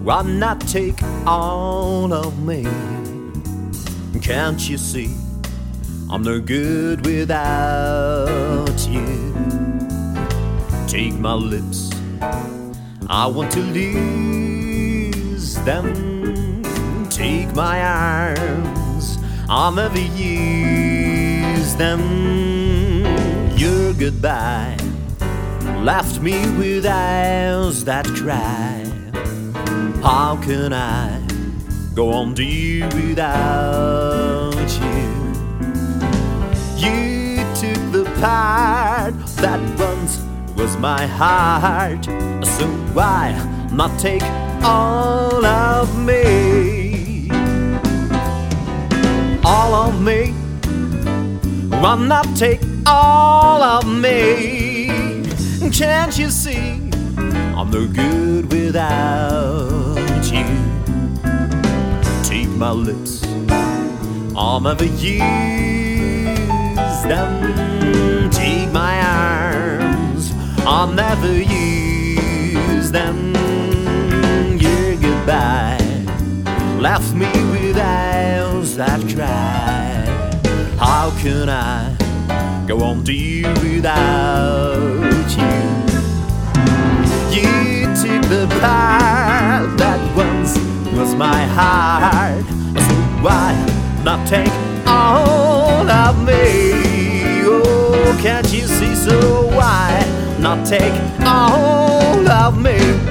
Why not take all of me? Can't you see I'm no good without you? Take my lips, I want to lose them. Take my arms, I'll never use them. Your goodbye left me with eyes that cry. How can I go on dear without you? You took the part that once was my heart, so why not take all of me? All of me. Why not take all of me? Can't you see I'm no good without you? Take my lips, I'll never use them. Take my arms, I'll never use them. Your goodbye left me with eyes that cry. How can I go on dear without you? You took the part that once was my heart, so why not take all of me? Oh, can't you see, so why not take all of me?